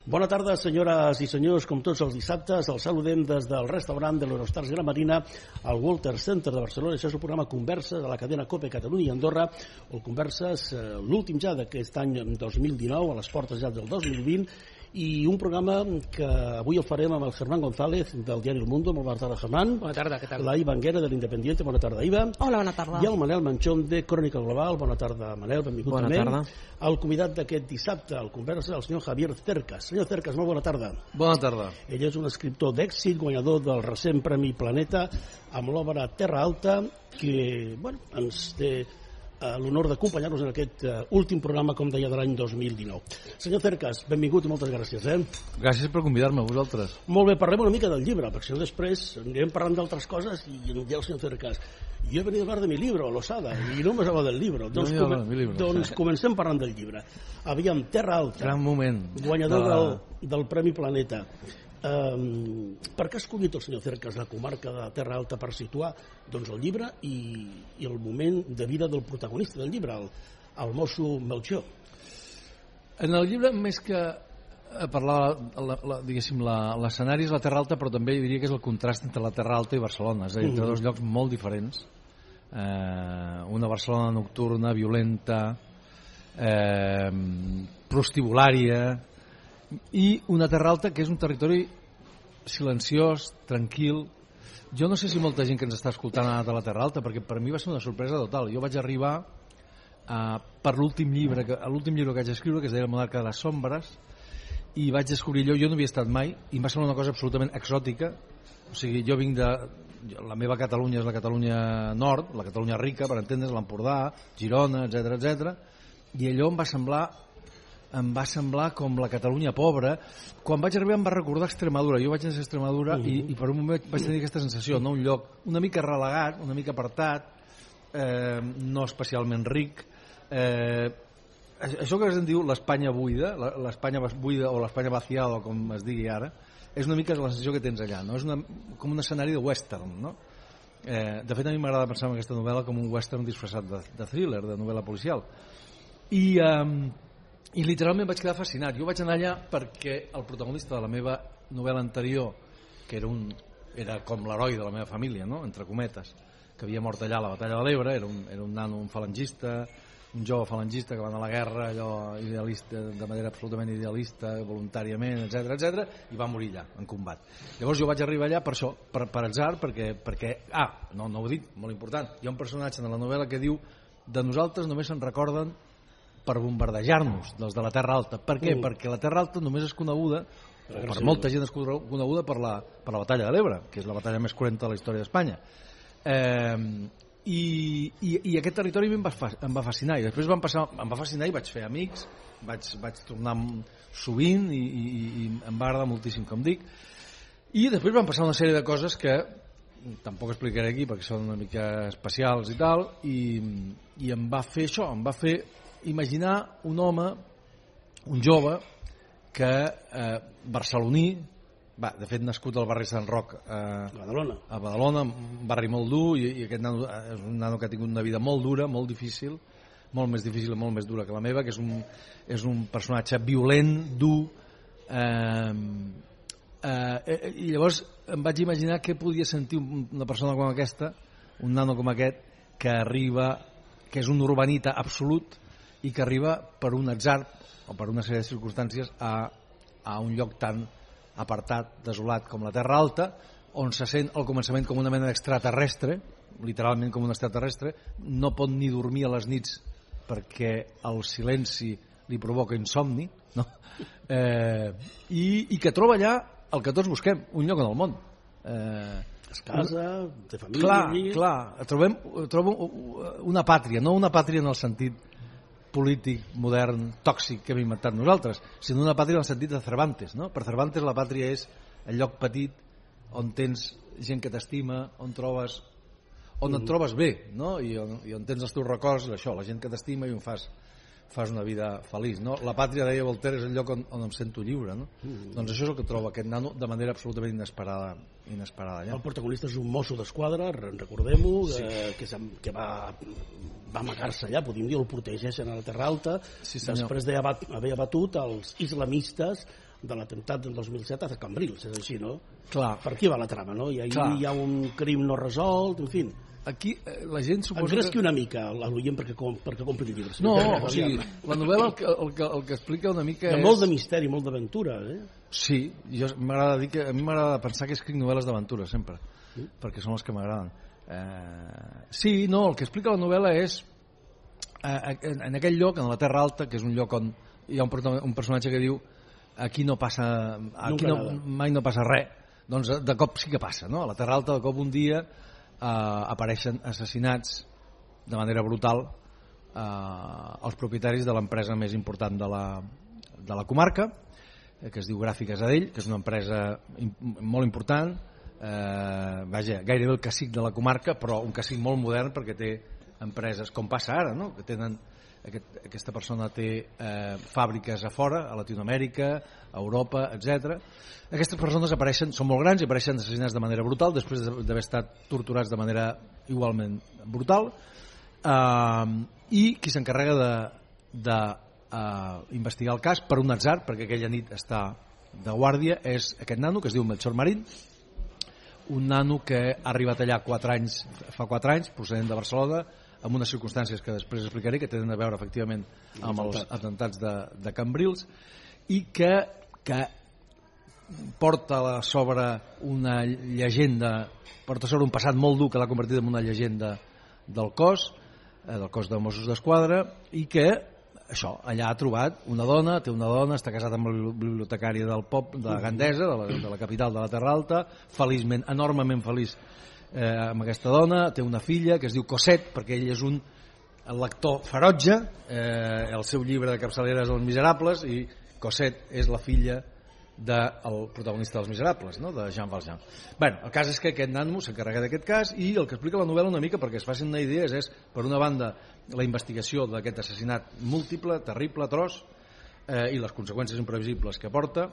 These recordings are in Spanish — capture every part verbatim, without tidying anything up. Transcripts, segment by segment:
Bona tarda, senyores i senyors. Com tots els dissabtes, els saludem des del restaurant de l'Eurostars Gran Marina al Walter Center de Barcelona. Això és el programa Converses de la cadena COPE Catalunya i Andorra, o Converses, l'últim ja d'aquest any dos mil dinou, a les portes ja del dos mil vint, i un programa que avui el farem amb el Germán González del diari El Mundo. Molt bona tarda, Germán. Bona tarda, què tal? La Iva Anguera de l'Independiente. Bona tarda, Iva. Hola, bona tarda. I el Manel Manchón de Crònica Global. Bona tarda, Manel, benvingut bona també. Tarda. El convidat d'aquest dissabte al Conversa, el senyor Javier Cercas. Senyor Cercas, molt bona tarda. Bona tarda. Ell és un escriptor d'èxit, guanyador del recent Premi Planeta amb l'obra Terra Alta, que bueno, ens té l'honor d'acompanyar-nos en aquest uh, últim programa, com deia, de l'any dos mil dinou. Senyor Cercas, benvingut i moltes gràcies. Eh? Gràcies per convidar-me, a vosaltres. Molt bé, parlem una mica del llibre, perquè si no després anirem parlant d'altres coses i em diu el senyor Cercas, jo he venido a hablar de mi libro, Losada, i no m'has hablat del llibre. Doncs, no come libro. doncs comencem parlant del llibre. Aviam, Terra Alta. Gran moment. Guanyador de la... del, del Premi Planeta. Um, per què ha escollit el senyor Cercas la comarca de Terra Alta per situar doncs, el llibre i, i el moment de vida del protagonista del llibre, el, el mosso Melchior? En el llibre, més que parlar, la, la, diguéssim, l'escenari és la Terra Alta, però també diria que és el contrast entre la Terra Alta i Barcelona, és a dir, entre dos llocs molt diferents. Eh, una Barcelona nocturna, violenta, eh, prostibulària, i una Terra Alta que és un territori silenciós, tranquil. Jo no sé si molta gent que ens està escoltant ha anat a la Terra Alta, perquè per mi va ser una sorpresa total. Jo vaig arribar uh, per l'últim llibre que, l'últim llibre que vaig escriure, que es deia El monarca de les sombres, i vaig descobrir allò. Jo no havia estat mai i em va semblar una cosa absolutament exòtica. O sigui, jo vinc de... La meva Catalunya és la Catalunya nord, la Catalunya rica, per entendre's, l'Empordà, Girona, etcètera, etcètera, i allò em va semblar em va semblar com la Catalunya pobra. Quan vaig arribar em va recordar Extremadura. Jo vaig anar a Extremadura uh -huh. i, i per un moment vaig tenir aquesta sensació, no? Un lloc una mica relegat, una mica apartat, eh, no especialment ric. Eh, això que es diu l'Espanya buida, l'Espanya buida o l'Espanya vaciada, com es digui ara, és una mica la sensació que tens allà, no? És una, com un escenari de western, no? Eh, de fet, a mi m'agrada pensar en aquesta novel·la com un western disfressat de, de thriller, de novel·la policial. I... Eh, I literalment vaig quedar fascinat. Jo vaig anar allà perquè el protagonista de la meva novel·la anterior, que era, un, era com l'heroi de la meva família, no? Entre cometes, que havia mort allà a la batalla de l'Ebre, era un, era un nano, un falangista, un jove falangista que va anar a la guerra, allò idealista, de manera absolutament idealista, voluntàriament, etcètera, etcètera, i va morir allà, en combat. Llavors jo vaig arribar allà per això, per, per atzar, perquè, perquè... Ah, no, no ho he dit, molt important. Hi ha un personatge en la novel·la que diu: de nosaltres només se'n recorden per bombardejar-nos, dels de la Terra Alta. Per què? Uh. Perquè la Terra Alta només és coneguda, o per molta gent és coneguda per la, per la batalla de l'Ebre, que és la batalla més cruenta de la història d'Espanya. Eh, i, i, I aquest territori em va, em va fascinar, i després van passar, em va fascinar i vaig fer amics, vaig, vaig tornar sovint i, i, i em va agradar moltíssim, com dic. I després van passar una sèrie de coses que tampoc explicaré aquí perquè són una mica especials i tal, i, i em va fer això, em va fer imaginar un home, un jove, que eh, barceloní, va, de fet nascut al barri Sant Roc, eh, a Badalona, a Badalona, un barri molt dur, i, i aquest nano és un nano que ha tingut una vida molt dura, molt difícil, molt més difícil i molt més dura que la meva, que és un, és un personatge violent, dur, eh, eh, i llavors em vaig imaginar què podia sentir una persona com aquesta, un nano com aquest, que arriba, que és un urbanita absolut, i que arriba per un atzar o per una sèrie de circumstàncies a, a un lloc tan apartat, desolat com la Terra Alta, on se sent al començament com una mena d'extraterrestre, literalment com un extraterrestre, no pot ni dormir a les nits perquè el silenci li provoca insomni, no? eh, i, i que troba allà el que tots busquem, un lloc en el món. Eh, es casa, té família... Clar, clar, trobem, trobem una pàtria, no una pàtria en el sentit polític, modern, tòxic que hem inventat nosaltres, sinó una pàtria en el sentit de Cervantes, no? Per Cervantes la pàtria és el lloc petit on tens gent que t'estima, on trobes on et trobes bé, no? I on, i on tens els teus records, això, la gent que t'estima i on fas fas una vida feliç, no? La pàtria, deia Voltaire, és el lloc on, on em sento lliure, no? Mm. Doncs això és el que troba aquest nano de manera absolutament inesperada, inesperada allà. El protagonista és un mosso d'esquadra, recordem-ho, sí. eh, que, que va, va amagar-se allà, podríem dir, el protegeixen a la Terra Alta, sí, després d'haver abatut els islamistes de l'atemptat del dos mil set a Cambrils, és així, no? Clar. Per aquí va la trama, no? I ahí Clar. hi ha un crim no resolt, en fi. Aquí eh, la gent suposa Engresqui que... una mica l'oient perquè, com, perquè compri llibres. No, o sigui, la novel·la el que, el, que, el que explica una mica hi ha és... molt de misteri, molt d'aventura, eh? Sí, jo m'agrada dir que a mi m'agrada pensar que escric novel·les d'aventura sempre, sí? Perquè són les que m'agraden. Eh, sí, no, el que explica la novel·la és eh, en, en aquell lloc, en la Terra Alta, que és un lloc on hi ha un, un personatge que diu aquí no passa, aquí no, mai no passa res, doncs de cop sí que passa, no? A la Terra Alta de cop un dia eh, apareixen assassinats de manera brutal eh, els propietaris de l'empresa més important de la, de la comarca, que es diu Gràfiques Adell, que és una empresa molt important, eh, vaja, gairebé el cacic de la comarca, però un cacic molt modern perquè té empreses, com passa ara, no? Que tenen, aquest, aquesta persona té eh, fàbriques a fora, a Latinoamèrica, a Europa, etcètera. Aquestes persones apareixen, són molt grans i apareixen assassinats de manera brutal després d'haver estat torturats de manera igualment brutal, eh, i qui s'encarrega de, de a investigar el cas per un atzar, perquè aquella nit està de guàrdia, és aquest nano que es diu Melchor Marín, un nano que ha arribat allà quatre anys, fa quatre anys, procedent de Barcelona, amb unes circumstàncies que després explicaré, que tenen a veure efectivament amb els atemptats de, de Cambrils, i que, que porta a sobre una llegenda, porta sobre un passat molt dur que l'ha convertit en una llegenda del cos, eh, del cos de Mossos d'Esquadra, i que això, allà ha trobat una dona, té una dona, està casat amb la bibliotecària del pop, de Gandesa, de la, de la capital de la Terra Alta, feliçment, enormement feliç eh, amb aquesta dona, té una filla que es diu Cosette, perquè ell és un lector ferotge, eh, el seu llibre de capçalera és Els Miserables, i Cosette és la filla del protagonista dels Miserables, no? De Jean Valjean. Bé, el cas és que aquest nano s'encarrega d'aquest cas, i el que explica la novel·la una mica, perquè es facin una idea, és, per una banda, la investigació d'aquest assassinat múltiple, terrible, atroç, eh, i les conseqüències imprevisibles que porta,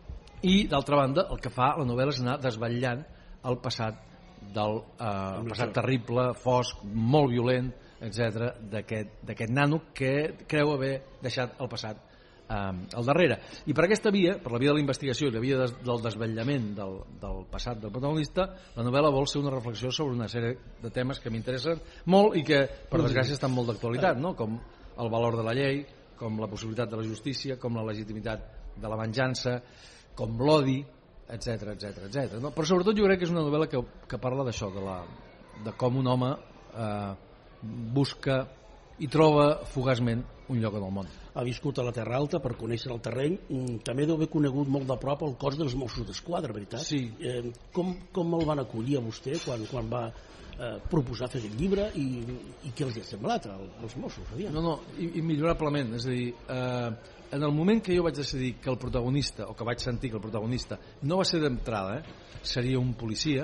i d'altra banda el que fa la novel·la és anar desvetllant el passat del eh, passat terrible, fosc, molt violent, etcètera, d'aquest nano que creu haver deixat el passat al darrere. I per aquesta via, per la via de la investigació i la via des, del desvetllament del, del passat del protagonista, la novel·la vol ser una reflexió sobre una sèrie de temes que m'interessen molt i que, per desgràcia, estan molt d'actualitat, no? Com el valor de la llei, com la possibilitat de la justícia, com la legitimitat de la venjança, com l'odi, etcètera, etcètera, etcètera. No? Però sobretot jo crec que és una novel·la que, que parla d'això, de, la, de com un home eh, busca i troba fugaçment un lloc en el món. Ha viscut a la Terra Alta per conèixer el terreny. També deu haver conegut molt de prop el cos dels Mossos d'Esquadra, veritat? Sí. Eh, com, com el van acollir a vostè quan, quan va eh, proposar fer aquest llibre i, i què els ha semblat als Mossos? Aviam. No, no, immillorablement. És a dir, eh, en el moment que jo vaig decidir que el protagonista, o que vaig sentir que el protagonista no va ser d'entrada, eh, seria un policia,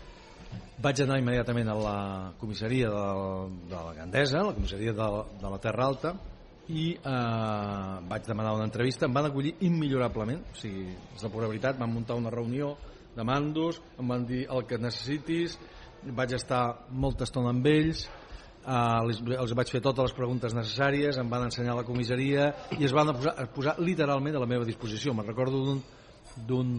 vaig anar immediatament a la comissaria de, de la Gandesa, la comissaria de, de la Terra Alta, i eh, vaig demanar una entrevista. Em van acollir immillorablement, o sigui, és de pura veritat. Van muntar una reunió de mandos, em van dir el que necessitis, vaig estar molta estona amb ells, eh, els, els vaig fer totes les preguntes necessàries, em van ensenyar la comissaria i es van posar, a posar literalment a la meva disposició. Me'n recordo d'un d'un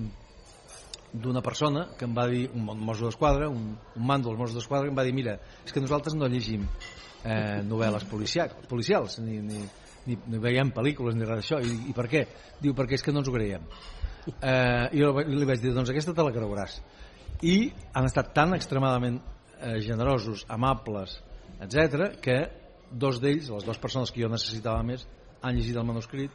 d'una persona que em va dir, un mosso d'esquadra, un, un mando dels Mossos d'Esquadra, que em va dir: mira, és que nosaltres no llegim eh, novel·les policials, policials ni, ni, ni, ni veiem pel·lícules ni res d'això. I, I per què? Diu, perquè és que no ens ho creiem. Eh, I jo li vaig dir, doncs aquesta te la creuràs. I han estat tan extremadament eh, generosos, amables, etcètera, que dos d'ells, les dues persones que jo necessitava més, han llegit el manuscrit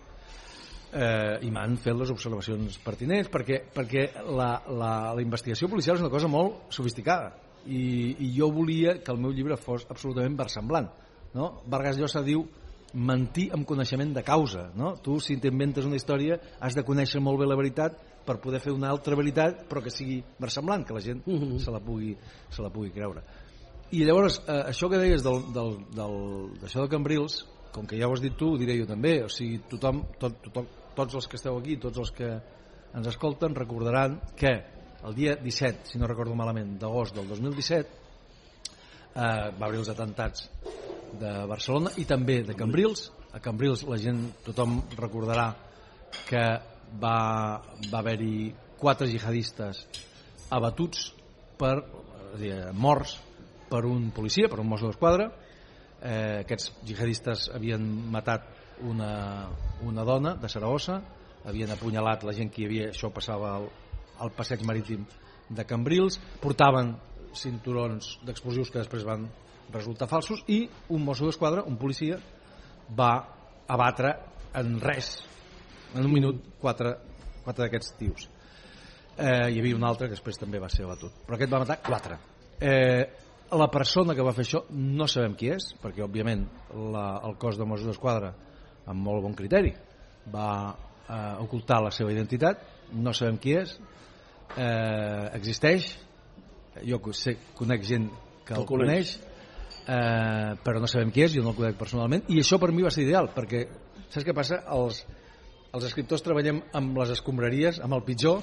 eh, i m'han fet les observacions pertinents, perquè, perquè la, la, la investigació policial és una cosa molt sofisticada, i, i jo volia que el meu llibre fos absolutament versemblant, no? Vargas Llosa diu mentir amb coneixement de causa, no? Tu, si t'inventes una història, has de conèixer molt bé la veritat per poder fer una altra veritat, però que sigui versemblant, que la gent uh-huh. se la pugui, se la pugui creure. I llavors, eh, això que deies del, del, del, d'això de Cambrils, com que ja ho has dit tu, ho diré jo també, o sigui, tothom, tot, tothom, tots els que esteu aquí, tots els que ens escolten, recordaran que el dia disset, si no recordo malament, d'agost del dos mil disset, eh, va haver els atemptats de Barcelona i també de Cambrils. A Cambrils la gent, tothom recordarà que va, va haver-hi quatre jihadistes abatuts per, és a dir, morts per un policia, per un mosso d'esquadra. Eh, aquests jihadistes havien matat una, una dona de Saragossa, havien apunyalat la gent que hi havia, això passava al, al passeig marítim de Cambrils, portaven cinturons d'explosius que després van resultar falsos, i un mosso d'esquadra, un policia, va abatre en res, en un minut, quatre, quatre d'aquests tios. Eh, hi havia un altre que després també va ser abatut, però aquest va matar quatre. Eh, la persona que va fer això no sabem qui és, perquè òbviament la, el cos de Mossos d'Esquadra, amb molt bon criteri, va eh, ocultar la seva identitat, no sabem qui és, eh, existeix, jo sé, conec gent que el coneix, eh, però no sabem qui és, jo no el conec personalment, i això per mi va ser ideal, perquè saps què passa? Els, els escriptors treballem amb les escombraries, amb el pitjor,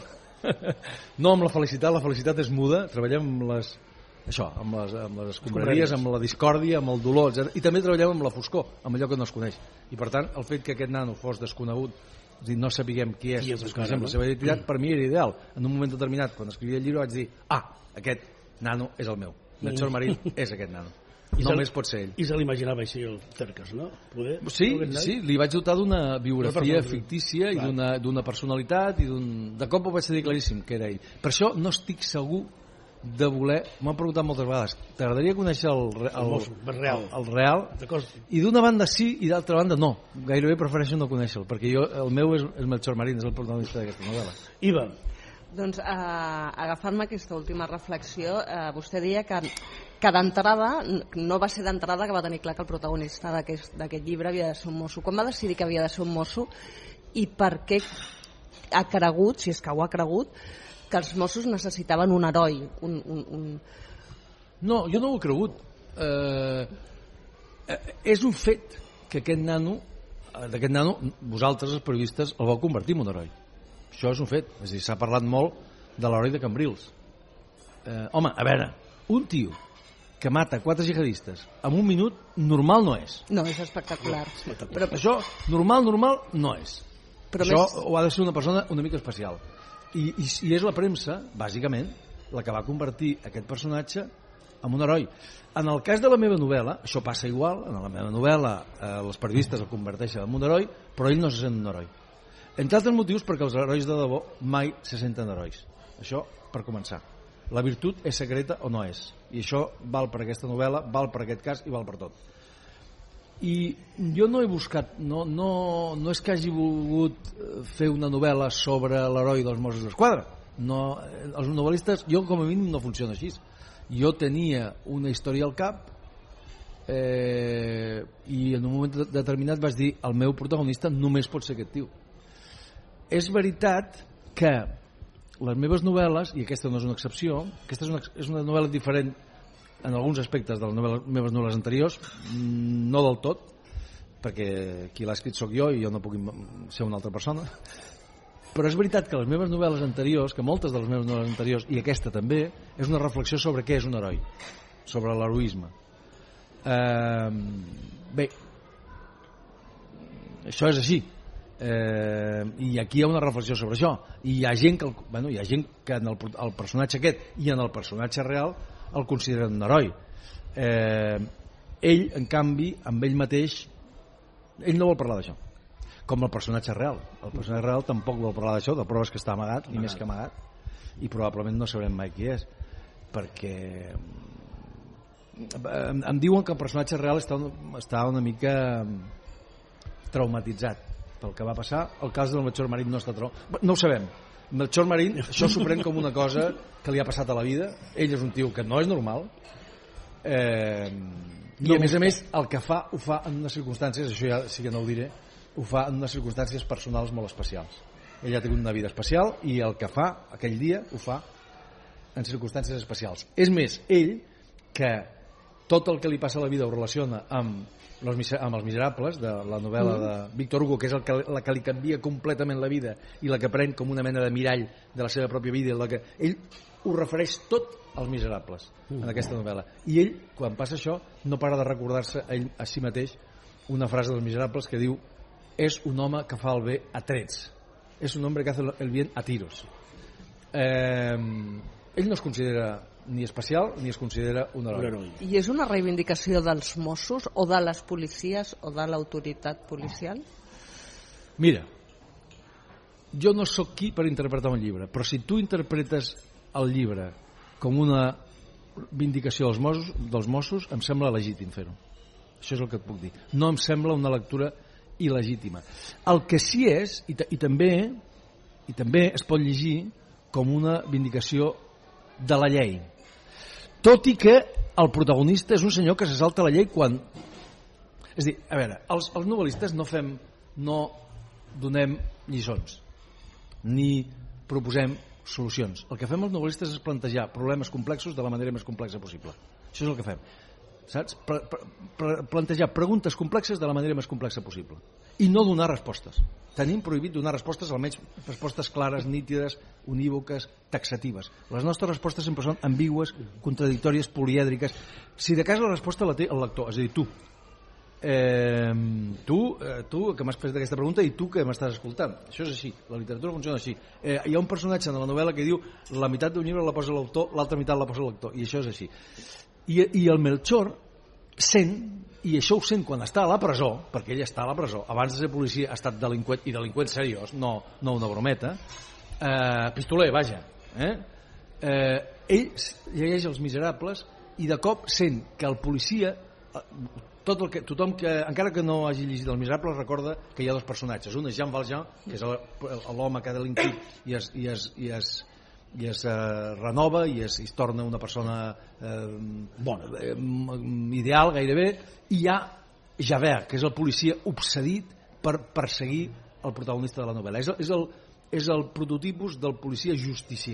no amb la felicitat, la felicitat és muda, treballem amb les, això, amb les, amb les escombraries, amb la discòrdia, amb el dolor, etcètera. I també treballem amb la foscor, amb allò que no es coneix. I per tant, el fet que aquest nano fos desconegut, és dir, no sapiguem qui és, és desconeixem no? la seva identitat, per mi era ideal. En un moment determinat, quan escrivia el llibre, vaig dir, ah, aquest nano és el meu. Melchor Marín és aquest nano. I només pot ser ell. I se l'imaginava així el Cercas, no? Poder, sí, sí, li vaig dotar d'una biografia fictícia i d'una personalitat i d'un... De cop ho vaig dir claríssim que era ell. Per això no estic segur de voler... M'han preguntat moltes vegades, t'agradaria conèixer el, el, el, el real, el, el real? I d'una banda sí i d'altra banda no. Gairebé prefereixo no conèixer-lo, perquè jo, el meu és, és Melchor Marín, és el protagonista d'aquesta novel·la. Iva. Doncs eh, agafant-me aquesta última reflexió, eh, vostè deia que, que d'entrada, no va ser d'entrada que va tenir clar que el protagonista d'aquest llibre havia de ser un mosso. Com va decidir que havia de ser un mosso i per què ha cregut, si és que ho ha cregut, que els Mossos necessitaven un heroi? Un, un, un... No, jo no ho he cregut. Eh, eh, és un fet que aquest nano, d'aquest nano, vosaltres, els periodistes, el vau convertir en un heroi. Això és un fet. És a dir, s'ha parlat molt de l'heroi de Cambrils. Eh, home, a veure, un tio que mata quatre jihadistes en un minut, normal no és. No, és espectacular. No, però això, normal, normal, no és. Però això més... ho ha de ser una persona una mica especial. I, i, i és la premsa, bàsicament, la que va convertir aquest personatge en un heroi. En el cas de la meva novel·la, això passa igual, en la meva novel·la eh, els periodistes el converteixen en un heroi, però ell no se sent un heroi. Entre altres motius perquè els herois de debò mai se senten herois. Això per començar. La virtut és secreta o no és. I això val per aquesta novel·la, val per aquest cas i val per tot. I jo no he buscat, no, no, no és que hagi volgut fer una novel·la sobre l'heroi dels Mossos d'Esquadra. No, els novel·listes, jo com a mínim no funciona així. Jo tenia una història al cap eh, i en un moment determinat vaig dir el meu protagonista només pot ser aquest tio. És veritat que les meves novel·les, i aquesta no és una excepció, aquesta és una, és una novel·la diferent en alguns aspectes de les novel·les, meves novel·les anteriors, no del tot, perquè qui l'ha escrit sóc jo i jo no puc ser una altra persona, però és veritat que les meves novel·les anteriors, que moltes de les meves novel·les anteriors, i aquesta també, és una reflexió sobre què és un heroi, sobre l'heroisme. Eh, bé, això és així. Eh, i aquí hi ha una reflexió sobre això i hi ha gent que, el, bueno, hi ha gent que en el, el personatge aquest i en el personatge real el consideren un heroi. eh, ell en canvi amb ell mateix ell no vol parlar d'això com el personatge real. El personatge real tampoc vol parlar d'això, de proves que està amagat, ni més que amagat, i probablement no sabrem mai qui és, perquè em, em diuen que el personatge real està, està una mica traumatitzat pel que va passar. El cas del Melchor Marín no està tro... no ho sabem. Melchor Marín, això s'ho pren com una cosa que li ha passat a la vida. Ell és un tio que no és normal, eh, i a més a més el que fa, ho fa en unes circumstàncies, això ja sí que no ho diré, ho fa en unes circumstàncies personals molt especials. Ell ha tingut una vida especial i el que fa aquell dia ho fa en circumstàncies especials. És més, ell, que tot el que li passa a la vida ho relaciona amb Los, amb Els Miserables, de la novel·la de Víctor Hugo, que és el que, la que li canvia completament la vida i la que pren com una mena de mirall de la seva pròpia vida, la que ell ho refereix tot als Miserables en aquesta novel·la. I ell, quan passa això, no para de recordar-se a ell a si mateix una frase dels Miserables que diu: és un home que fa el bé a trets. es un hombre que hace el bien a tiros. Eh, ell no es considera ni especial ni es considera un heroi. I és una reivindicació dels Mossos o de les policies o de l'autoritat policial? Mira, jo no sóc qui per interpretar un llibre, però si tu interpretes el llibre com una vindicació dels Mossos, dels Mossos em sembla legítim fer-ho. Això és el que et puc dir. No em sembla una lectura il·legítima. El que sí és, i, i, també, i també es pot llegir com una vindicació de la llei. Tot i que el protagonista és un senyor que se salta la llei quan... És a dir, a veure, els, els novel·listes no fem, no donem lliçons, ni proposem solucions. El que fem els novel·listes és plantejar problemes complexos de la manera més complexa possible. Això és el que fem. Saps? Pre, pre, plantejar preguntes complexes de la manera més complexa possible. I no donar respostes. Tenim prohibit donar respostes, almenys respostes clares, nítides, unívoques, taxatives. Les nostres respostes sempre són ambigües, contradictòries, polièdriques. Si de cas la resposta la té el lector, és a dir, tu. Eh, tu, eh, tu que m'has fet aquesta pregunta i tu que m'estàs escoltant. Això és així, la literatura funciona així. Eh, hi ha un personatge en la novel·la que diu la meitat d'un llibre la posa l'autor, l'altra meitat la posa el lector, i això és així. I, i el Melchor sent, i això ho sent quan està a la presó, perquè ell està a la presó, abans de ser policia ha estat delinqüent, i delinqüent seriós, no, no una brometa, eh, pistoler, vaja, eh? Eh, ell llegeix Els Miserables i de cop sent que el policia, tot el que, tothom que, encara que no hagi llegit Els Miserables, recorda que hi ha dos personatges. Un és Jean Valjean, que és l'home que ha delinquit i es, i es, i es i es eh, renova i es, es torna una persona eh, bona, eh, ideal gairebé, i hi ha Javert, que és el policia obsedit per perseguir el protagonista de la novel·la. És, és, el, és el prototipus del policia justicier,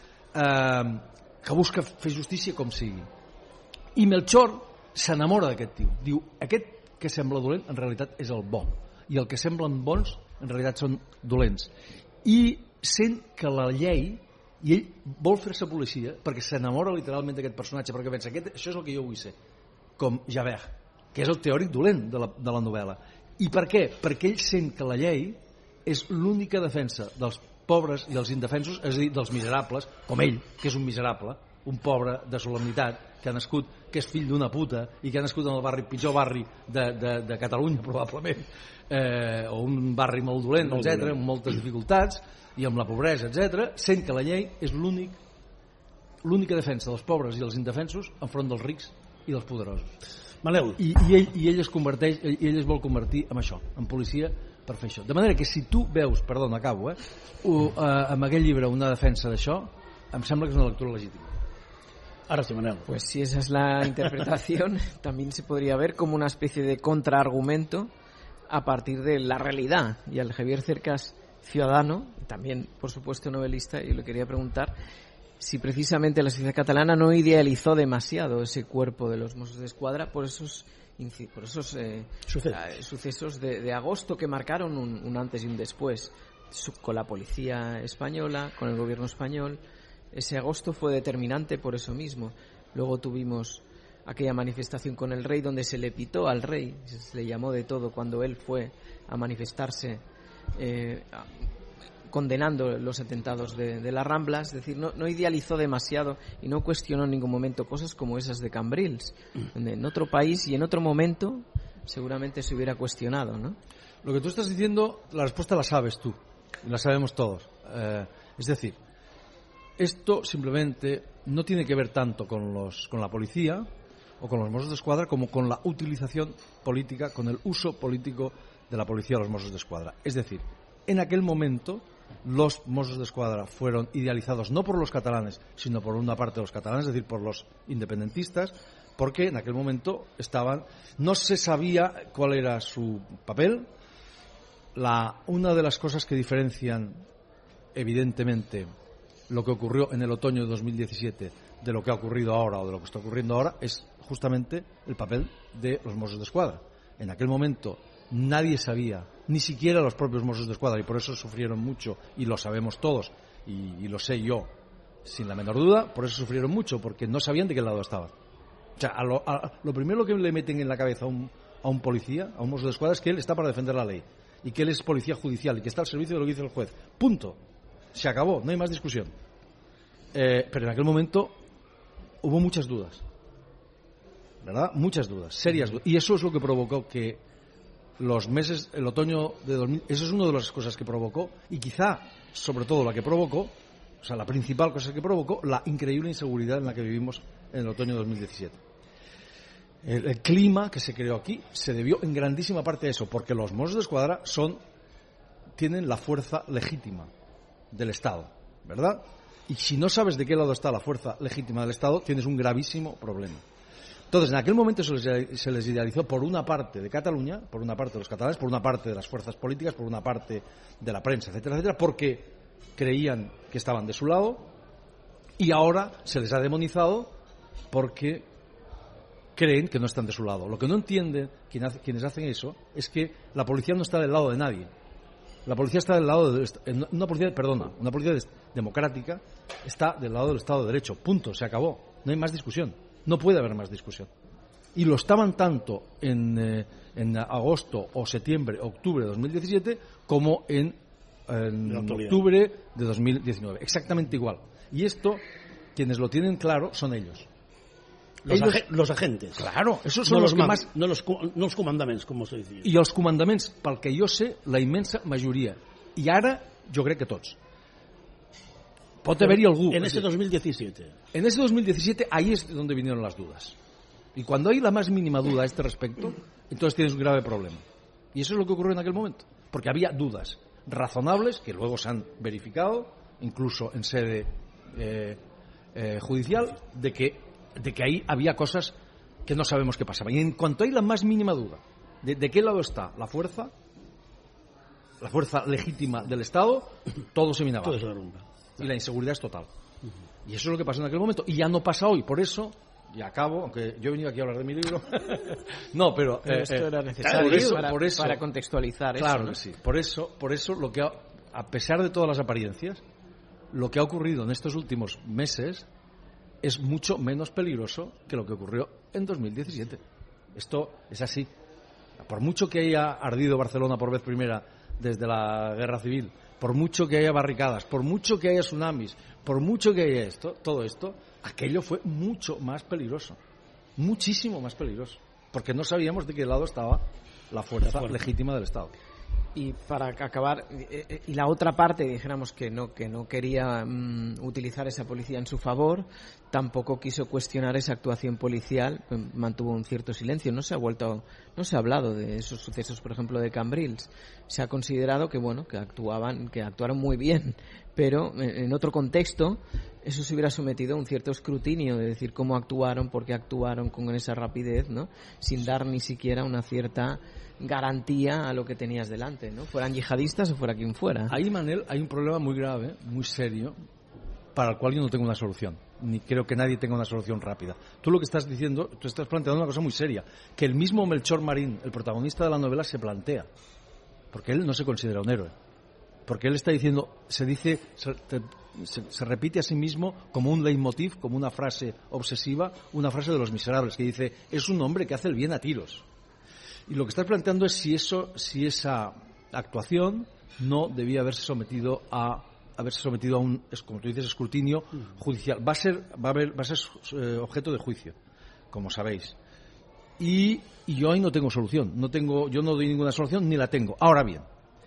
eh, que busca fer justícia com sigui. I Melchor s'enamora d'aquest tio. Diu, aquest que sembla dolent en realitat és el bo, i el que semblen bons en realitat són dolents. I sent que la llei, i ell vol fer-se policia perquè s'enamora literalment d'aquest personatge, perquè pensa, aquest, això és el que jo vull ser, com Javert, que és el teòric dolent de la, de la novel·la. I per què? Perquè ell sent que la llei és l'única defensa dels pobres i dels indefensos, és a dir, dels miserables, com ell, que és un miserable, un pobre de solemnitat, que ha nascut, que és fill d'una puta i que ha nascut en el barri, pitjor barri de, de, de Catalunya, probablement, eh, o un barri molt dolent, molt etcètera, amb moltes dificultats i amb la pobresa, etcètera, sent que la llei és l'únic l'única defensa dels pobres i dels indefensos enfront dels rics i dels poderosos. Manel. I, i, ell, i ell es converteix, i ell es vol convertir en això, en policia, per fer això. De manera que si tu veus, perdona, acabo, eh, o, eh, amb aquell llibre una defensa d'això, em sembla que és una lectura legítima. Ahora sí, Manel. Pues si esa es la interpretación, también se podría ver como una especie de contraargumento a partir de la realidad. Y al Javier Cercas, ciudadano, también por supuesto novelista, yo le quería preguntar si precisamente la sociedad catalana no idealizó demasiado ese cuerpo de los Mossos d'Esquadra por esos por esos eh, sucesos, eh, sucesos de, de agosto que marcaron un, un antes y un después, con la policía española, con el gobierno español. Ese agosto fue determinante por eso mismo. Luego tuvimos aquella manifestación con el rey donde se le pitó al rey, se le llamó de todo cuando él fue a manifestarse eh, condenando los atentados de, de la Rambla. Es decir, no, no idealizó demasiado y no cuestionó en ningún momento cosas como esas de Cambrils, donde en otro país y en otro momento seguramente se hubiera cuestionado, ¿no? Lo que tú estás diciendo, la respuesta la sabes tú, la sabemos todos. Eh, es decir, esto simplemente no tiene que ver tanto con los con la policía o con los Mossos d'Esquadra como con la utilización política, con el uso político de la policía a los Mossos d'Esquadra. Es decir, en aquel momento los Mossos d'Esquadra fueron idealizados no por los catalanes, sino por una parte de los catalanes, es decir, por los independentistas, porque en aquel momento estaban, no se sabía cuál era su papel. La, una de las cosas que diferencian evidentemente lo que ocurrió en el otoño de dos mil diecisiete de lo que ha ocurrido ahora o de lo que está ocurriendo ahora es justamente el papel de los Mossos d'Esquadra. En aquel momento nadie sabía, ni siquiera los propios Mossos d'Esquadra, y por eso sufrieron mucho, y lo sabemos todos, y, y lo sé yo sin la menor duda, por eso sufrieron mucho, porque no sabían de qué lado estaban. O sea, a lo, a, lo primero que le meten en la cabeza a un, a un policía, a un Mosso d'Esquadra, es que él está para defender la ley. y que él es policía judicial y que está al servicio de lo que dice el juez. Punto. Se acabó, no hay más discusión. Eh, pero en aquel momento hubo muchas dudas, ¿verdad? Muchas dudas, serias dudas. Y eso es lo que provocó que los meses, el otoño de dos mil, eso es una de las cosas que provocó, y quizá, sobre todo, la que provocó, o sea, la principal cosa que provocó, la increíble inseguridad en la que vivimos en el otoño de dos mil diecisiete. El, el clima que se creó aquí se debió en grandísima parte a eso, porque los Mossos de Escuadra son, tienen la fuerza legítima del Estado, ¿verdad? Y si no sabes de qué lado está la fuerza legítima del Estado, tienes un gravísimo problema. Entonces, en aquel momento se les, se les idealizó por una parte de Cataluña, por una parte de los catalanes, por una parte de las fuerzas políticas, por una parte de la prensa, etcétera, etcétera, porque creían que estaban de su lado, y ahora se les ha demonizado porque creen que no están de su lado. Lo que no entienden quienes hacen eso es que la policía no está del lado de nadie. La policía está del lado de una policía, perdona, una policía democrática está del lado del Estado de Derecho. Punto, se acabó. No hay más discusión. No puede haber más discusión. Y lo estaban tanto en, eh, en agosto o septiembre, octubre de dos mil diecisiete, como en, en octubre de dos mil diecinueve. Exactamente igual. Y esto, quienes lo tienen claro, son ellos. Los, ellos, ag los agentes. Claro, esos son no los los que más... más... No els, no els comandaments, com se diria. I els comandaments, pel que jo sé, la immensa majoria. I ara, jo crec que tots. Pot haver-hi algú... En ese dos mil diecisiete. En ese dos mil diecisiete, ahí es donde vinieron las dudas. Y cuando hay la más mínima duda a este respecto, entonces tienes un grave problema. Y eso es lo que ocurrió en aquel momento. Porque había dudas razonables, que luego se han verificado, incluso en sede eh, eh, judicial, de que, de que ahí había cosas que no sabemos qué pasaban. Y en cuanto hay la más mínima duda de, de qué lado está la fuerza, la fuerza legítima del Estado, todo se viene abajo. Todo se derrumba. Y la inseguridad es total. Y eso es lo que pasó en aquel momento. Y ya no pasa hoy. Por eso, y acabo, aunque yo he venido aquí a hablar de mi libro. no, pero... pero eh, esto eh, era necesario por eso, para, por eso, para contextualizar claro eso. ¿no? Que sí. Por eso, por eso lo que ha, a pesar de todas las apariencias, lo que ha ocurrido en estos últimos meses es mucho menos peligroso que lo que ocurrió en dos mil diecisiete. Esto es así. Por mucho que haya ardido Barcelona por vez primera desde la guerra civil, por mucho que haya barricadas, por mucho que haya tsunamis, por mucho que haya esto, todo esto, aquello fue mucho más peligroso, muchísimo más peligroso, porque no sabíamos de qué lado estaba la fuerza legítima del Estado. Y para acabar, eh, y la otra parte, dijéramos que no que no quería um, utilizar esa policía en su favor, tampoco quiso cuestionar esa actuación policial, mantuvo un cierto silencio, no se ha vuelto, no se ha hablado de esos sucesos, por ejemplo, de Cambrils. Se ha considerado que bueno, que actuaban, que actuaron muy bien, pero en otro contexto eso se hubiera sometido a un cierto escrutinio de decir cómo actuaron, por qué actuaron con esa rapidez, ¿no? Sin dar ni siquiera una cierta garantía a lo que tenías delante, ¿no? Fueran yihadistas o fuera quien fuera. Ahí, Manel, hay un problema muy grave, muy serio, para el cual yo no tengo una solución, ni creo que nadie tenga una solución rápida. Tú lo que estás diciendo, tú estás planteando una cosa muy seria, que el mismo Melchor Marín, el protagonista de la novela, se plantea, porque él no se considera un héroe, porque él está diciendo, se dice, se, se, se repite a sí mismo como un leitmotiv, como una frase obsesiva, una frase de Los Miserables, que dice, es un hombre que hace el bien a tiros. Y lo que estás planteando es si eso, si esa actuación no debía haberse sometido a haberse sometido a un, como tú dices, escrutinio judicial. Va a ser, va a haber, va a ser eh, objeto de juicio, como sabéis. Y, y yo ahí no tengo solución, no tengo, yo no doy ninguna solución ni la tengo. Ahora bien,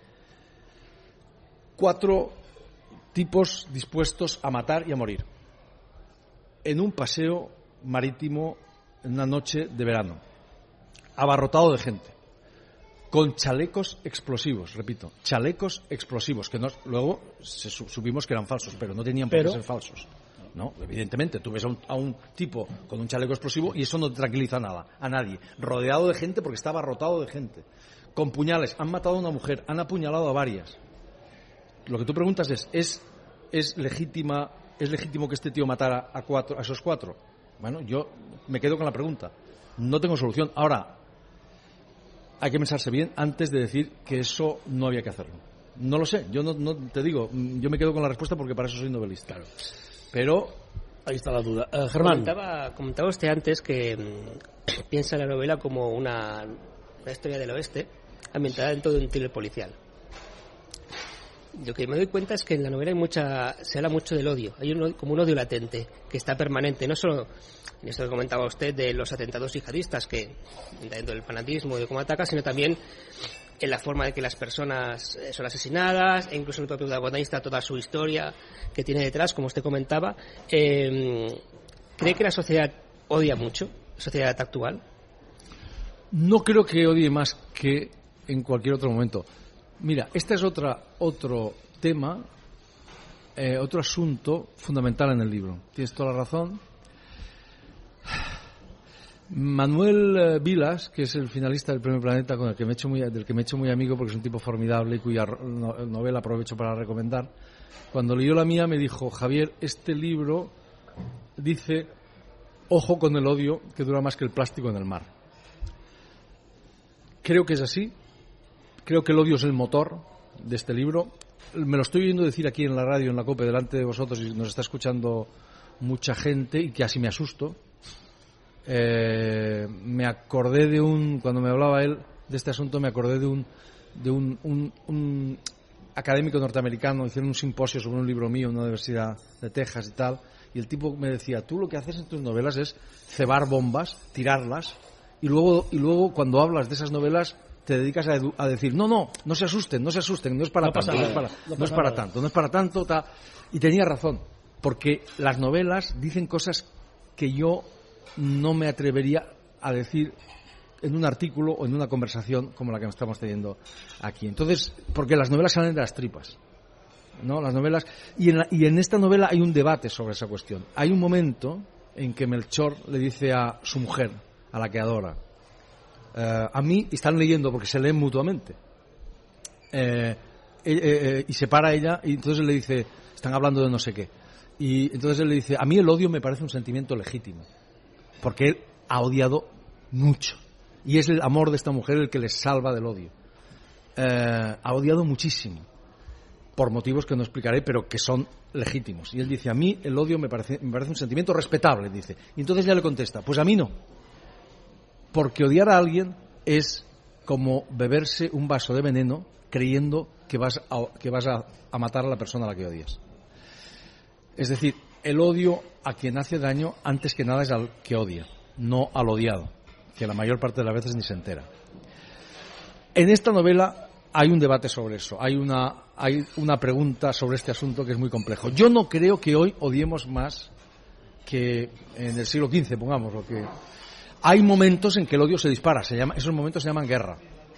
cuatro tipos dispuestos a matar y a morir en un paseo marítimo en una noche de verano, abarrotado de gente, con chalecos explosivos, repito, chalecos explosivos, que no, luego se, supimos que eran falsos, pero no tenían por qué ser falsos. No, evidentemente, tú ves a un, a un tipo con un chaleco explosivo y eso no te tranquiliza nada, a nadie, rodeado de gente porque está abarrotado de gente, con puñales, han matado a una mujer, han apuñalado a varias. Lo que tú preguntas es, ¿es, es legítima, es legítimo que este tío matara a cuatro, a esos cuatro? Bueno, yo me quedo con la pregunta. No tengo solución. Ahora, hay que pensarse bien antes de decir que eso no había que hacerlo. No lo sé, yo no, no te digo, yo me quedo con la respuesta porque para eso soy novelista. Claro. Pero ahí está la duda. Uh, Germán. Comentaba, comentaba usted antes que mmm, piensa la novela como una, una historia del oeste, ambientada dentro de un thriller policial. Lo que me doy cuenta es que en la novela hay mucha, se habla mucho del odio, hay un, como un odio latente que está permanente, no solo en esto que comentaba usted de los atentados yihadistas, que dentro del fanatismo y de cómo ataca, sino también en la forma de que las personas son asesinadas, e incluso el propio protagonista, toda su historia que tiene detrás, como usted comentaba. Eh, ¿Cree que la sociedad odia mucho, la sociedad actual? No creo que odie más que en cualquier otro momento. Mira, este es otra, otro tema, eh, otro asunto fundamental en el libro. Tienes toda la razón. Manuel eh, Vilas, que es el finalista del Premio Planeta, con el que me he hecho muy, del que me he hecho muy amigo porque es un tipo formidable y cuya no, novela aprovecho para recomendar, cuando leyó la mía me dijo: Javier, este libro dice, ojo con el odio que dura más que el plástico en el mar. Creo que es así. Creo que el odio es el motor de este libro. Me lo estoy oyendo decir aquí en la radio, en la COPE, delante de vosotros, y nos está escuchando mucha gente, y casi me asusto. Eh, me acordé de un, cuando me hablaba él de este asunto, me acordé de un de un, un, un académico norteamericano. Hicieron un simposio sobre un libro mío en una universidad de Texas y tal, y el tipo me decía: tú lo que haces en tus novelas es cebar bombas, tirarlas, y luego y luego cuando hablas de esas novelas te dedicas a, edu- a decir no, no, no se asusten, no se asusten, no es para no tanto, no es para, no no es para tanto, no es para tanto, ta. Y tenía razón, porque las novelas dicen cosas que yo no me atrevería a decir en un artículo o en una conversación como la que estamos teniendo aquí. Entonces, porque las novelas salen de las tripas, ¿no? Las novelas, y en, la, y en esta novela hay un debate sobre esa cuestión. Hay un momento en que Melchor le dice a su mujer, a la que adora, eh, a mí, y están leyendo porque se leen mutuamente, eh, eh, eh, y se para ella, y entonces él le dice, están hablando de no sé qué, y entonces él le dice: a mí el odio me parece un sentimiento legítimo, porque él ha odiado mucho, y es el amor de esta mujer el que les salva del odio. Eh, ha odiado muchísimo, por motivos que no explicaré, pero que son legítimos. Y él dice: a mí el odio me parece, me parece un sentimiento respetable, dice. Y entonces ella le contesta: pues a mí no, porque odiar a alguien es como beberse un vaso de veneno creyendo que vas a, que vas a, a matar a la persona a la que odias. Es decir, el odio a quien hace daño antes que nada es al que odia, no al odiado, que la mayor parte de las veces ni se entera. En esta novela hay un debate sobre eso, hay una, hay una pregunta sobre este asunto que es muy complejo. Yo no creo que hoy odiemos más que en el siglo quince, pongamos, lo que... Hay momentos en que el odio se dispara, se llama, esos momentos se llaman guerra.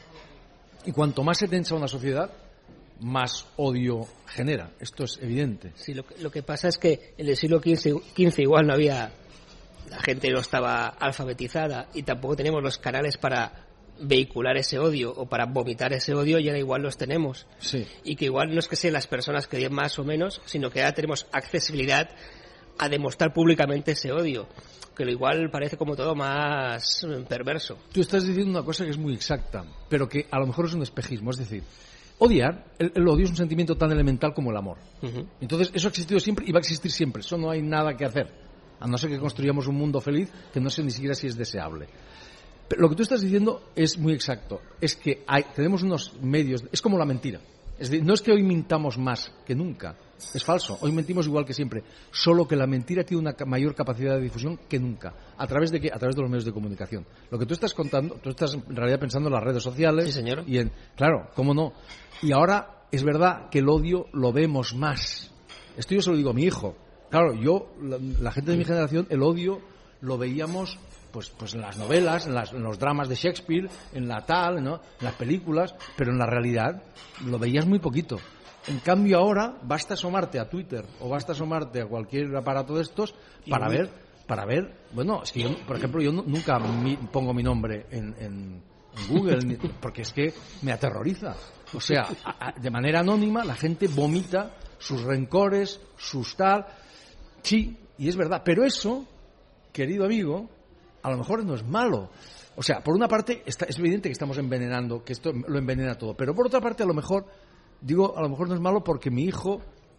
Y cuanto más se tensa una sociedad, más odio genera. Esto es evidente. Sí, lo que, lo que pasa es que en el siglo quince igual no había... La gente no estaba alfabetizada y tampoco tenemos los canales para vehicular ese odio o para vomitar ese odio, y ahora igual los tenemos. Sí. Y que igual no es que sean las personas que odien más o menos, sino que ahora tenemos accesibilidad a demostrar públicamente ese odio, que lo igual parece como todo más perverso. Tú estás diciendo una cosa que es muy exacta, pero que a lo mejor es un espejismo. Es decir, odiar, el, el odio es un sentimiento tan elemental como el amor. Uh-huh. Entonces, eso ha existido siempre y va a existir siempre. Eso no hay nada que hacer, a no ser que construyamos un mundo feliz que no sé ni siquiera si es deseable. Pero lo que tú estás diciendo es muy exacto. Es que hay, tenemos unos medios, es como la mentira. Es decir, no es que hoy mintamos más que nunca, es falso, hoy mentimos igual que siempre, solo que la mentira tiene una mayor capacidad de difusión que nunca. ¿A través de qué? A través de los medios de comunicación. Lo que tú estás contando, tú estás en realidad pensando en las redes sociales. Sí, señor. Y en, claro, ¿cómo no? Y ahora es verdad que el odio lo vemos más. Esto yo se lo digo a mi hijo. Claro, yo, la, la gente de mi generación, el odio lo veíamos pues, pues en las novelas, en, las, en los dramas de Shakespeare, en la tal, ¿no? En las películas, pero en la realidad lo veías muy poquito. En cambio ahora basta asomarte a Twitter o basta asomarte a cualquier aparato de estos para ver, para ver, bueno, es que yo, por ejemplo, yo no, nunca mi, pongo mi nombre en, en, en Google, ni, porque es que me aterroriza. O sea, a, a, de manera anónima la gente vomita sus rencores, sus tal. Sí, y es verdad, pero eso, querido amigo, a lo mejor no es malo. O sea, por una parte está, es evidente que estamos envenenando, que esto lo envenena todo, pero por otra parte a lo mejor, digo, a lo mejor no es malo porque mi hijo,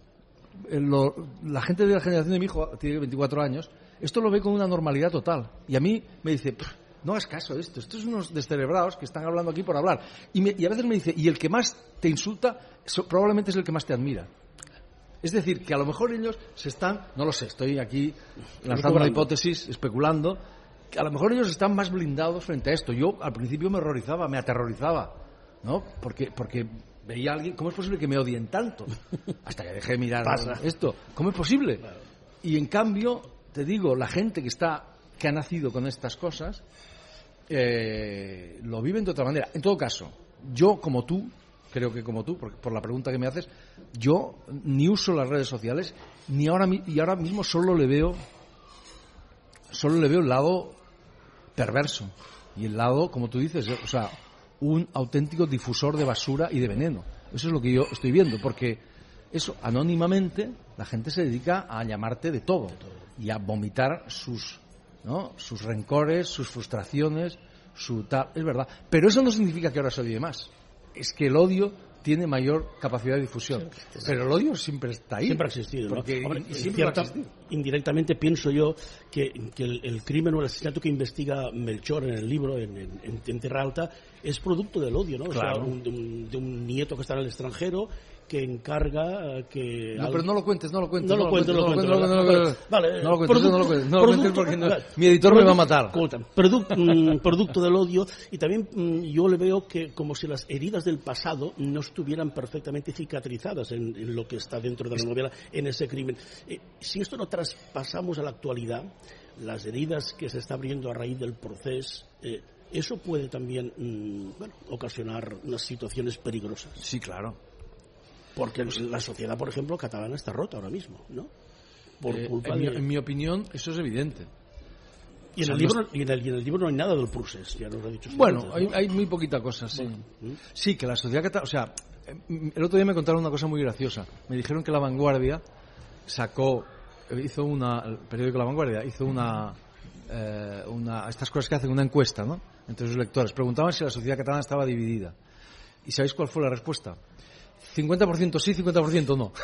lo, la gente de la generación de mi hijo, tiene veinticuatro años, esto lo ve con una normalidad total. Y a mí me dice, no hagas caso de esto, estos son unos descerebrados que están hablando aquí por hablar. Y, me, y a veces me dice, y el que más te insulta so, probablemente es el que más te admira. Es decir, que a lo mejor ellos se están, no lo sé, estoy aquí lanzando una hipótesis, especulando, que a lo mejor ellos están más blindados frente a esto. Yo al principio me horrorizaba, me aterrorizaba, ¿no? Porque, porque veía a alguien, ¿cómo es posible que me odien tanto? Hasta que dejé de mirar Pasa. esto. ¿Cómo es posible? Claro. Y en cambio, te digo, la gente que está, que ha nacido con estas cosas, eh, lo viven de otra manera. En todo caso, yo como tú, creo que como tú, por, por la pregunta que me haces, yo ni uso las redes sociales, ni ahora y ahora mismo solo le veo, solo le veo el lado perverso y el lado, como tú dices, o sea, un auténtico difusor de basura y de veneno. Eso es lo que yo estoy viendo, porque eso, anónimamente, la gente se dedica a llamarte de todo y a vomitar sus, ¿no?, sus rencores, sus frustraciones, su tal, es verdad. Pero eso no significa que ahora se odie más. Es que el odio tiene mayor capacidad de difusión. Sí, pero el odio siempre está ahí. Siempre ha existido, ¿no? Porque Hombre, siempre cierta, ha existido. Indirectamente pienso yo que, que el, el crimen o el asesinato que investiga Melchor en el libro, en, en, en Tierra Alta, es producto del odio, ¿no? Claro. O sea, un, de, un, de un nieto que está en el extranjero que encarga que... No, pero no lo cuentes, no lo cuentes. No lo cuento, no lo cuento. No lo cuentes, vale, no lo cuentes, no lo cuentes, no lo cuentes porque no, mi editor producto, me va a matar. Producto, mm, producto del odio, y también mm, yo le veo que como si las heridas del pasado no estuvieran perfectamente cicatrizadas en, en lo que está dentro de la novela, en ese crimen. Eh, si esto lo traspasamos a la actualidad, las heridas que se está abriendo a raíz del proceso, eh, eso puede también mmm, bueno, ocasionar unas situaciones peligrosas. Sí, claro. Porque la sociedad, por ejemplo, catalana está rota ahora mismo, ¿no? Por eh, culpa en, de... mi, en mi opinión, eso es evidente. Y en, el libro, y, en el, y en el libro no hay nada del procés, ya nos ha dicho. Bueno, antes, hay, ¿no? hay muy poquita cosa, sí. Bueno. Sí, que la sociedad catalana... O sea, el otro día me contaron una cosa muy graciosa. Me dijeron que La Vanguardia sacó... Hizo una... El periódico La Vanguardia hizo una... Eh, una estas cosas que hacen una encuesta, ¿no?, entre sus lectores. Preguntaban si la sociedad catalana estaba dividida. ¿Y sabéis cuál fue la respuesta? cincuenta por ciento sí, cincuenta por ciento no.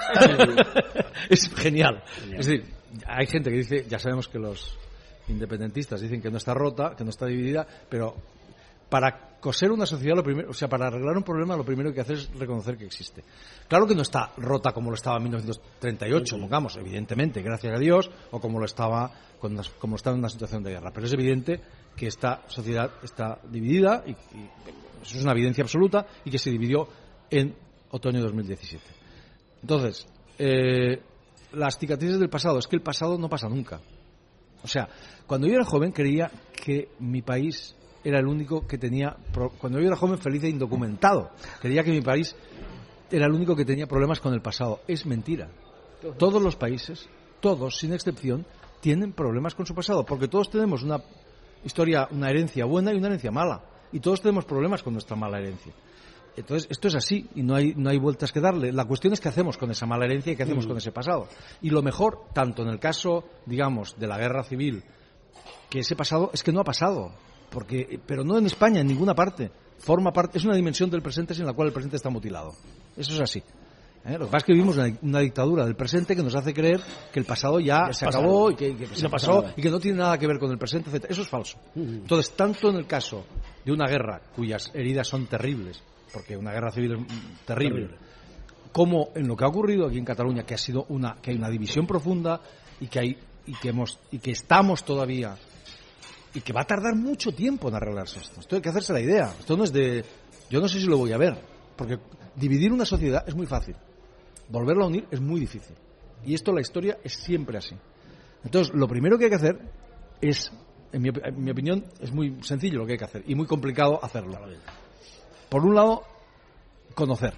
Es genial. genial. Es decir, hay gente que dice, ya sabemos que los independentistas dicen que no está rota, que no está dividida, pero para coser una sociedad, lo primero, o sea, para arreglar un problema, lo primero que hay que hacer es reconocer que existe. Claro que no está rota como lo estaba en mil novecientos treinta y ocho, pongamos, evidentemente, gracias a Dios, o como lo estaba cuando como estaba en una situación de guerra, pero es evidente que esta sociedad está dividida y, y eso es una evidencia absoluta, y que se dividió en otoño de dos mil diecisiete. Entonces, eh, las cicatrices del pasado, es que el pasado no pasa nunca. O sea, cuando yo era joven creía que mi país era el único que tenía, cuando yo era joven feliz e indocumentado, creía que mi país era el único que tenía problemas con el pasado. Es mentira. Todos los países, todos sin excepción, tienen problemas con su pasado, porque todos tenemos una historia, una herencia buena y una herencia mala, y todos tenemos problemas con nuestra mala herencia. Entonces, esto es así y no hay no hay vueltas que darle. La cuestión es qué hacemos con esa mala herencia y qué hacemos mm. con ese pasado. Y lo mejor, tanto en el caso, digamos, de la guerra civil, que ese pasado es que no ha pasado, porque pero no en España, en ninguna parte. Forma parte, es una dimensión del presente sin la cual el presente está mutilado. Eso es así. ¿Eh? Lo que pasa es que vivimos una, una dictadura del presente que nos hace creer que el pasado ya, ya se pasado. acabó y que, que se pasó y que no tiene nada que ver con el presente, etcétera. Eso es falso. Mm. Entonces, tanto en el caso de una guerra cuyas heridas son terribles, porque una guerra civil es terrible, terrible, como en lo que ha ocurrido aquí en Cataluña, que ha sido una que hay una división profunda y que hay y que hemos y que estamos todavía y que va a tardar mucho tiempo en arreglarse esto. Esto hay que hacerse la idea. Esto no es de yo no sé si lo voy a ver, porque dividir una sociedad es muy fácil, volverla a unir es muy difícil, y esto la historia es siempre así. Entonces, lo primero que hay que hacer es, en mi, en mi opinión, es muy sencillo lo que hay que hacer y muy complicado hacerlo. Por un lado, conocer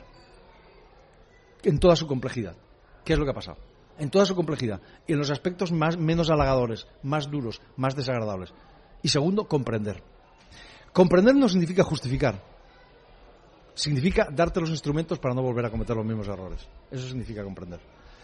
en toda su complejidad qué es lo que ha pasado, en toda su complejidad y en los aspectos más menos halagadores, más duros, más desagradables. Y segundo, comprender. Comprender no significa justificar, significa darte los instrumentos para no volver a cometer los mismos errores. Eso significa comprender.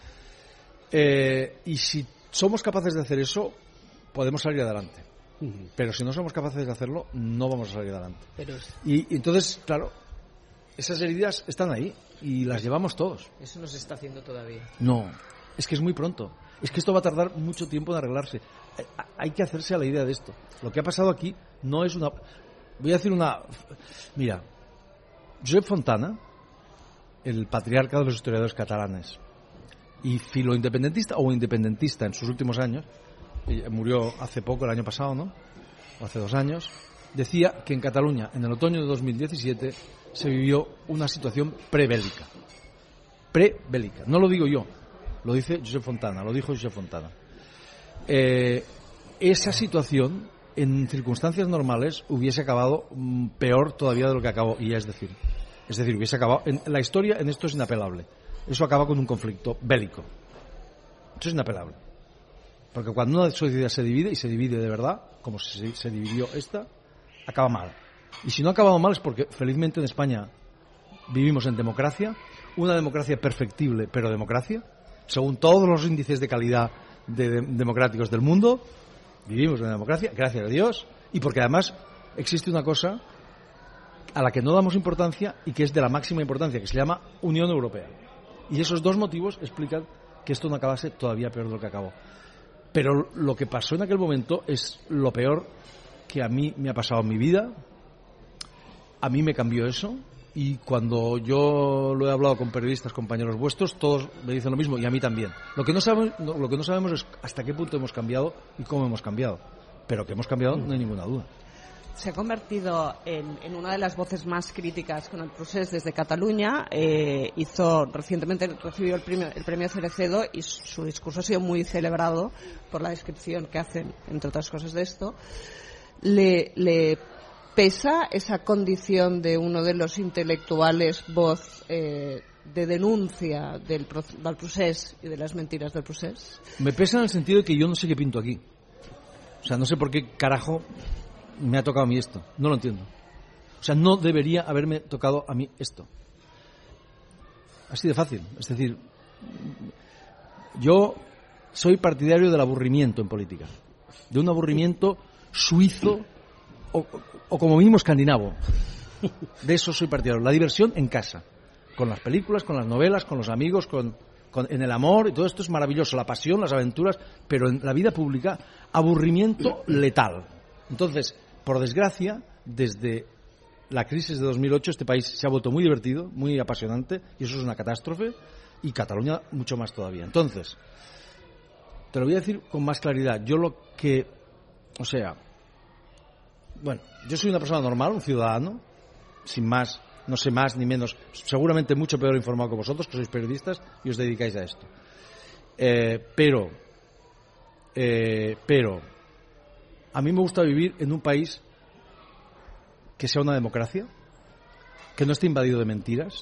Eh, y si somos capaces de hacer eso, podemos salir adelante. Pero si no somos capaces de hacerlo, no vamos a salir adelante. Pero es... y, y entonces, claro, esas heridas están ahí y las llevamos todos. Eso no se está haciendo todavía. No, es que es muy pronto. Es que esto va a tardar mucho tiempo en arreglarse. Hay que hacerse a la idea de esto. Lo que ha pasado aquí no es una... Voy a decir una... Mira, Josep Fontana, el patriarca de los historiadores catalanes, y filoindependentista o independentista en sus últimos años, murió hace poco, el año pasado, ¿no? O hace dos años, decía que en Cataluña, en el otoño de dos mil diecisiete, se vivió una situación prebélica. Prebélica. No lo digo yo, lo dice Josep Fontana, lo dijo Josep Fontana. Eh, esa situación, en circunstancias normales, hubiese acabado mm, peor todavía de lo que acabó, y es decir, es decir, hubiese acabado... En, la historia en esto es inapelable. Eso acaba con un conflicto bélico. Eso es inapelable. Porque cuando una sociedad se divide, y se divide de verdad, como se, se dividió esta, acaba mal. Y si no ha acabado mal es porque, felizmente, en España vivimos en democracia, una democracia perfectible, pero democracia, según todos los índices de calidad de, de, democráticos del mundo, vivimos en democracia, gracias a Dios, y porque además existe una cosa a la que no damos importancia y que es de la máxima importancia, que se llama Unión Europea. Y esos dos motivos explican que esto no acabase todavía peor de lo que acabó. Pero lo que pasó en aquel momento es lo peor que a mí me ha pasado en mi vida. A mí me cambió eso. Y cuando yo lo he hablado con periodistas, compañeros vuestros, todos me dicen lo mismo, y a mí también. Lo que no sabemos, lo que no sabemos es hasta qué punto hemos cambiado y cómo hemos cambiado. Pero que hemos cambiado no hay ninguna duda. Se ha convertido en, en una de las voces más críticas con el procés desde Cataluña. Eh, hizo recientemente recibió el premio, el premio Cerecedo, y su discurso ha sido muy celebrado por la descripción que hacen, entre otras cosas, de esto. Le, le pesa esa condición de uno de los intelectuales voz eh, de denuncia del, del procés y de las mentiras del procés. Me pesa en el sentido de que yo no sé qué pinto aquí. O sea, no sé por qué carajo me ha tocado a mí esto. No lo entiendo. O sea, no debería haberme tocado a mí esto. Así de fácil. Es decir, yo soy partidario del aburrimiento en política. De un aburrimiento suizo o, o como mínimo escandinavo. De eso soy partidario. La diversión en casa. Con las películas, con las novelas, con los amigos, con, con, en el amor. Y todo esto es maravilloso. La pasión, las aventuras. Pero en la vida pública, aburrimiento letal. Entonces, por desgracia, desde la crisis de dos mil ocho este país se ha vuelto muy divertido, muy apasionante, y eso es una catástrofe, y Cataluña mucho más todavía. Entonces, te lo voy a decir con más claridad. Yo lo que, o sea, bueno, yo soy una persona normal, un ciudadano, sin más, no sé más ni menos, seguramente mucho peor informado que vosotros, que sois periodistas y os dedicáis a esto. Eh, pero, eh, pero, a mí me gusta vivir en un país que sea una democracia, que no esté invadido de mentiras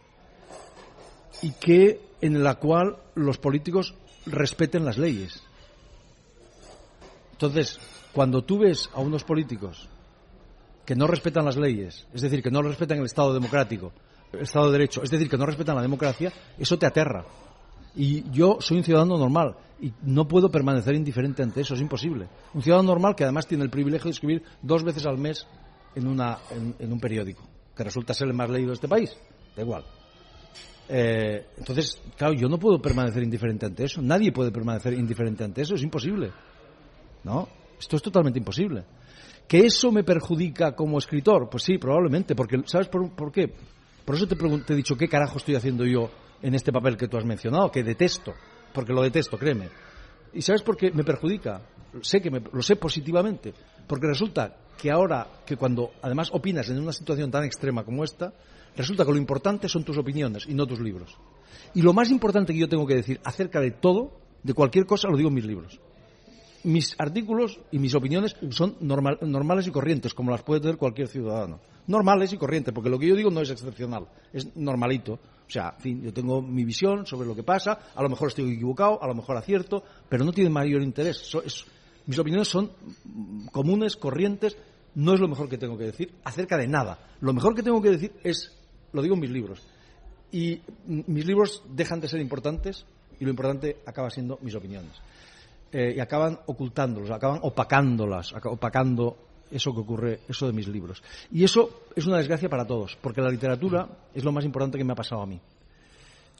y que en la cual los políticos respeten las leyes. Entonces, cuando tú ves a unos políticos que no respetan las leyes, es decir, que no respetan el Estado democrático, el Estado de Derecho, es decir, que no respetan la democracia, eso te aterra. Y yo soy un ciudadano normal y no puedo permanecer indiferente ante eso, es imposible. Un ciudadano normal que además tiene el privilegio de escribir dos veces al mes en, una, en, en un periódico, que resulta ser el más leído de este país, da igual. Eh, entonces, claro, yo no puedo permanecer indiferente ante eso, nadie puede permanecer indiferente ante eso, es imposible. ¿No? Esto es totalmente imposible. ¿Que eso me perjudica como escritor? Pues sí, probablemente, porque ¿sabes por, por qué? Por eso te, pregun- te he dicho qué carajo estoy haciendo yo en este papel que tú has mencionado, que detesto, porque lo detesto, créeme. ¿Y sabes por qué me perjudica? Sé que me, lo sé positivamente, porque resulta que ahora, que cuando además opinas en una situación tan extrema como esta, resulta que lo importante son tus opiniones y no tus libros. Y lo más importante que yo tengo que decir acerca de todo, de cualquier cosa, lo digo en mis libros. Mis artículos y mis opiniones son normal, normales y corrientes, como las puede tener cualquier ciudadano. Normales y corrientes, porque lo que yo digo no es excepcional, es normalito. O sea, en fin, yo tengo mi visión sobre lo que pasa, a lo mejor estoy equivocado, a lo mejor acierto, pero no tiene mayor interés. So, es, mis opiniones son comunes, corrientes, no es lo mejor que tengo que decir acerca de nada. Lo mejor que tengo que decir es, lo digo en mis libros, y mis libros dejan de ser importantes y lo importante acaba siendo mis opiniones. Eh, y acaban ocultándolos, acaban opacándolas, opacando eso que ocurre, eso de mis libros. Y eso es una desgracia para todos, porque la literatura es lo más importante que me ha pasado a mí.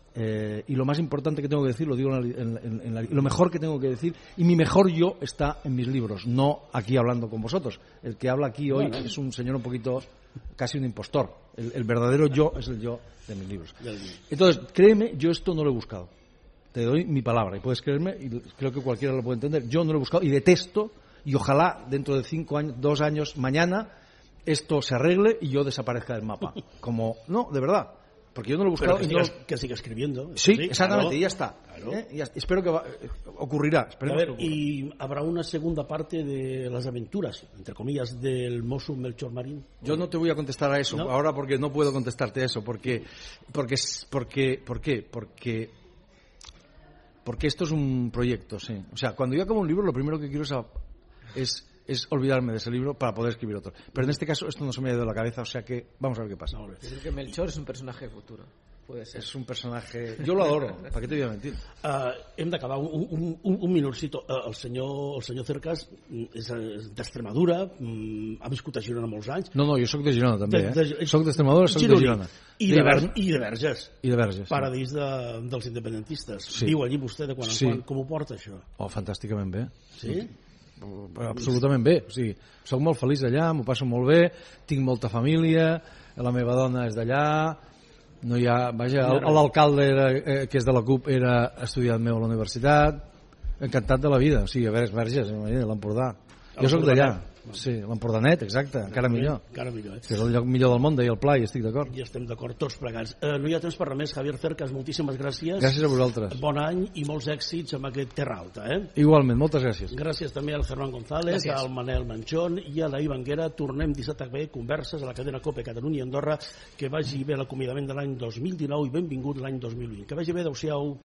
Eh, y lo más importante que tengo que decir lo digo en la, en, en, en la, lo mejor que tengo que decir, y mi mejor yo está en mis libros, no aquí hablando con vosotros. El que habla aquí hoy bueno. es un señor un poquito, casi un impostor. El, el verdadero yo es el yo de mis libros. Entonces, créeme, yo esto no lo he buscado. Te doy mi palabra y puedes creerme, y creo que cualquiera lo puede entender. Yo no lo he buscado y detesto, y ojalá dentro de cinco años, dos años, mañana, esto se arregle y yo desaparezca del mapa. Como, no, de verdad. Porque yo no lo he buscado. Pero que, y siga, no... que siga escribiendo. Sí, sí, exactamente, claro. Y ya está. Claro. ¿Eh? Y ya, espero que va, eh, ocurrirá. A ver, y habrá una segunda parte de las aventuras, entre comillas, del Mosso Melchor Marín. Yo no te voy a contestar a eso ¿No? ahora porque no puedo contestarte a eso. Porque, porque, porque, ¿por qué? Porque, porque esto es un proyecto, sí. O sea, cuando yo acabo un libro, lo primero que quiero es, es es olvidarme de ese libro para poder escribir otro. Pero en este caso esto no se me ha ido de la cabeza, o sea que vamos a ver qué pasa. Creo que Melchor es un personaje futuro. Puede ser. És un personatge... Jo l'adoro, per què t'hi havia mentit? Uh, hem d'acabar un, un, un, un minutcito. Uh, el, senyor, el senyor Cercas és d'Extremadura, um, ha viscut a Girona molts anys. No, no, jo sóc de Girona també, eh? De, de, soc d'Extremadura, soc de Girona. I de, Ver, i de Verges. I de Verges, sí. Paradís de, dels independentistes. Sí. Viu allí vostè de quan en sí. quan. Com ho porta, això? Oh, fantàsticament bé. Sí? Absolutament bé, o sigui, soc molt feliç allà, m'ho passo molt bé, tinc molta família, la meva dona és d'allà, no hi ha, vaja, l'alcalde eh, que és de la CUP era estudiant meu a la universitat, encantat de la vida, o sigui, a veure, Verges, l'Empordà, jo soc d'allà, sí, l'Empordanet, exacte, encara millor, encara millor eh? que és el lloc millor del món, deia el Pla, i estic d'acord. I estem d'acord tots plegats. Eh, no hi ha temps per res més, Javier Cercas, moltíssimes gràcies. Gràcies a vosaltres. Bon any i molts èxits amb aquest Terra Alta. Eh? Igualment, moltes gràcies. Gràcies també al Germán González, gràcies. Al Manel Manchón i a la Ivanguera. Tornem dissabte que ve, converses a la cadena COPE Catalunya i Andorra. Que vagi bé l'acomiadament de l'any dos mil dinou i benvingut l'any dos mil vint. Que vagi bé, adeu-siau.